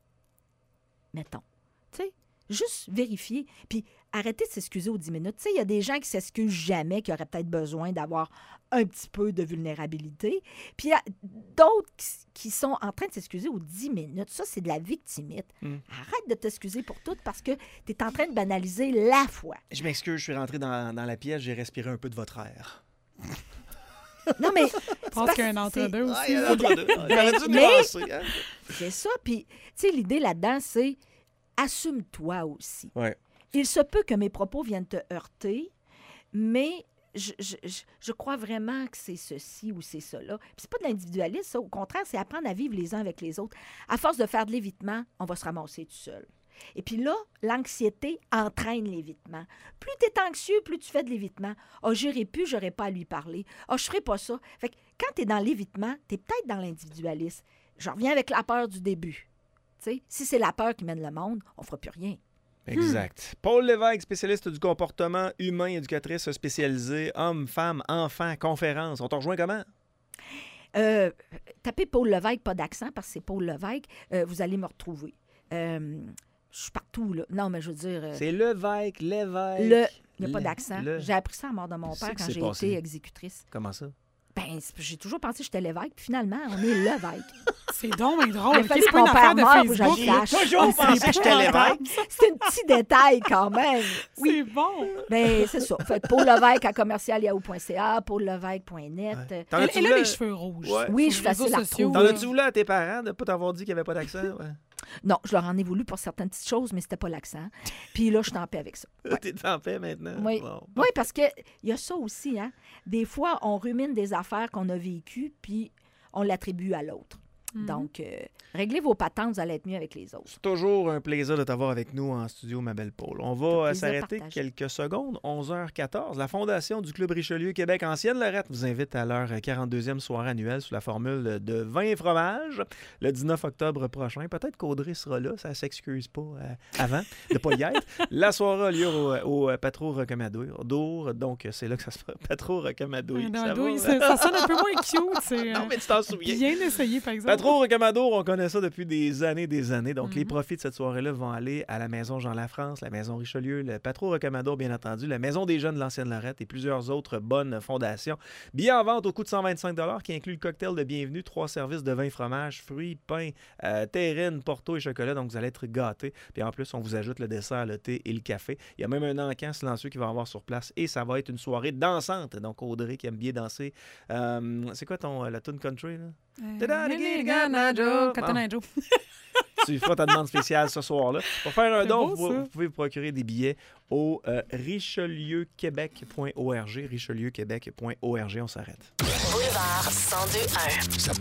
Mettons. Tu sais, juste vérifier. Puis arrêtez de s'excuser aux dix minutes. Tu sais, il y a des gens qui s'excusent jamais, qui auraient peut-être besoin d'avoir un petit peu de vulnérabilité. Puis il y a d'autres qui, qui sont en train de s'excuser aux dix minutes. Ça, c'est de la victimite. Mm. Arrête de t'excuser pour tout parce que tu es en train de banaliser la foi. Je m'excuse, je suis rentré dans, dans la pièce, j'ai respiré un peu de votre air. Non, mais... Je pense qu'il y a un entre-deux aussi. Ah, il y a un entre-deux. J'aurais dû nuancer, hein? C'est ça. Puis, tu sais, l'idée là-dedans, c'est assume-toi aussi. Ouais. Il se peut que mes propos viennent te heurter, mais je, je, je, je crois vraiment que c'est ceci ou c'est cela. Puis c'est pas de l'individualisme, ça. Au contraire, c'est apprendre à vivre les uns avec les autres. À force de faire de l'évitement, on va se ramasser tout seul. Et puis là, l'anxiété entraîne l'évitement. Plus tu es anxieux, plus tu fais de l'évitement. « Ah, oh, j'irai plus, j'aurai pas à lui parler. Ah, oh, je ferai pas ça. » Fait que quand tu es dans l'évitement, tu es peut-être dans l'individualisme. Je reviens avec la peur du début. T'sais, si c'est la peur qui mène le monde, on fera plus rien. Exact. Hmm. Paul Lévesque, spécialiste du comportement humain, éducatrice spécialisée, hommes, femmes, enfants, conférences. On te rejoint comment? Euh, tapez Paul Lévesque, pas d'accent, parce que c'est Paul Lévesque. Euh, vous allez me retrouver. Euh, je suis partout, là. Non, mais je veux dire... Euh, c'est Lévesque, Lévesque. Le... Il n'y a pas d'accent. Le... J'ai appris ça à mort de mon père quand j'ai passé. été exécutrice. Comment ça? Ben, j'ai toujours pensé que j'étais l'évêque, puis finalement, on est l'évêque. C'est donc mais drôle. Il fallait que mon père meure pour que je le sache. J'ai toujours pensé que j'étais l'évêque. C'est un petit détail quand même. Oui, c'est bon. Ben, c'est ça. Fait que Paul Lévesque à commercial yahoo point c a, paul lévesque point net. Ouais. Elle, elle a les cheveux rouges. Ouais. Oui, je suis facile à retrouver. T'en as-tu voulu à tes parents de ne pas t'avoir dit qu'il n'y avait pas d'accent? Ouais. Non, je leur en ai voulu pour certaines petites choses, mais c'était pas l'accent. Puis là, je suis en paix avec ça. Ouais. T'es en paix maintenant? Oui, bon. Oui, parce qu'il y a ça aussi. Hein? Des fois, on rumine des affaires qu'on a vécues, puis on l'attribue à l'autre. Mm-hmm. Donc, euh, réglez vos patentes, vous allez être mieux avec les autres. C'est toujours un plaisir de t'avoir avec nous en studio, ma belle Paul. On va s'arrêter quelques secondes, onze heures quatorze. La Fondation du Club Richelieu Québec Ancienne Lorette vous invite à leur quarante-deuxième soirée annuelle sous la formule de vin et fromage le dix-neuf octobre prochain. Peut-être qu'Audrey sera là, ça ne s'excuse pas euh, avant de ne pas y être. La soirée a lieu au, au Patro Rocamadour, donc c'est là que ça se fait. Patro Rocamadour. Ça, ça, ça sonne un peu moins cute. C'est, non, mais tu t'en souviens. Bien essayé, par exemple. Patro Rocamadour, on connaît ça depuis des années des années. Donc, mm-hmm. les profits de cette soirée-là vont aller à la Maison Jean Lafrance, la Maison Richelieu, le Patro Rocamadour, bien entendu, la Maison des Jeunes de l'Ancienne Lorette et plusieurs autres bonnes fondations. Billets en vente au coût de cent vingt-cinq dollars qui inclut le cocktail de bienvenue, trois services de vin, fromage, fruits, pain, euh, terrine, porto et chocolat. Donc, vous allez être gâtés. Puis en plus, on vous ajoute le dessert, le thé et le café. Il y a même un encan silencieux qui va avoir sur place et ça va être une soirée dansante. Donc, Audrey qui aime bien danser. Euh, c'est quoi ton, la tune country, là? Euh, Tu feras ta demande spéciale ce soir-là. Pour faire un don, beau, vous, vous pouvez vous procurer des billets au euh, richelieu québec point org. richelieu québec point org. On s'arrête. Boulevard cent deux un.